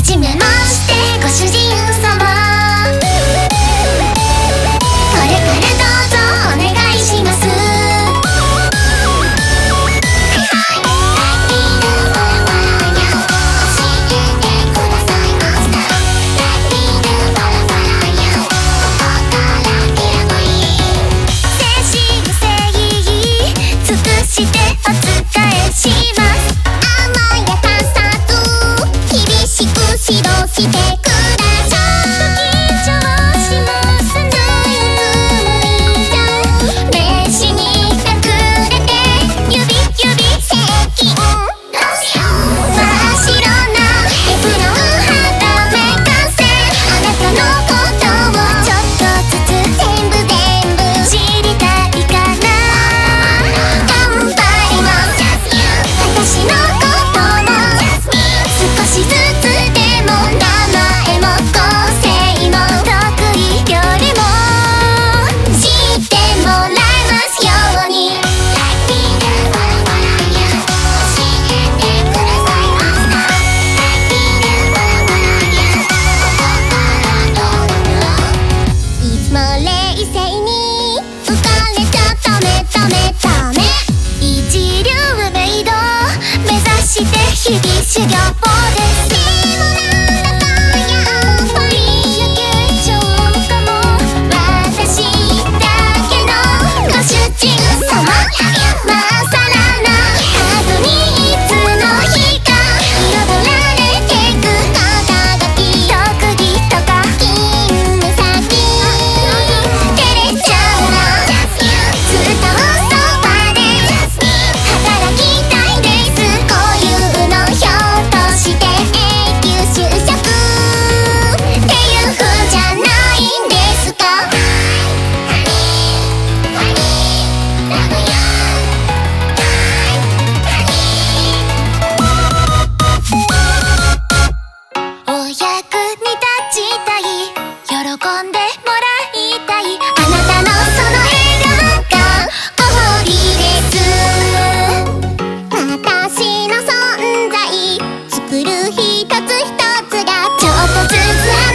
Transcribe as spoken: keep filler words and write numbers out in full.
じめましてご主人様、これからどうぞお願いします。してお伝えします。甘やかさず厳しく指導してください。時調子もすぬいつむいじゃん、飯に隠れて指指接近、真っ白なエプロン肌目完成、あなたのことをちょっとずつ全部全部知りたいかな。私のことも少しずつでも名前も個性も得意よりも知ってもらえますように。いつも冷静に浮かれちゃダメダメダメ、一流メイド目指して日々修行です。でもなんだかやっぱりやけちゃうかも、私だけのご主人様、まっさらなハートにいつの日か彩られてく肩書き、特技とか勤務先照れちゃうな、ずっとそばで働きたいです。こういうのひょっとして永久就職っていう風じゃないんですか。お役に立ちたい、喜んでもらいたい、あなたのその笑顔がおごりです。私の存在作る一つ一つがちょっとずつ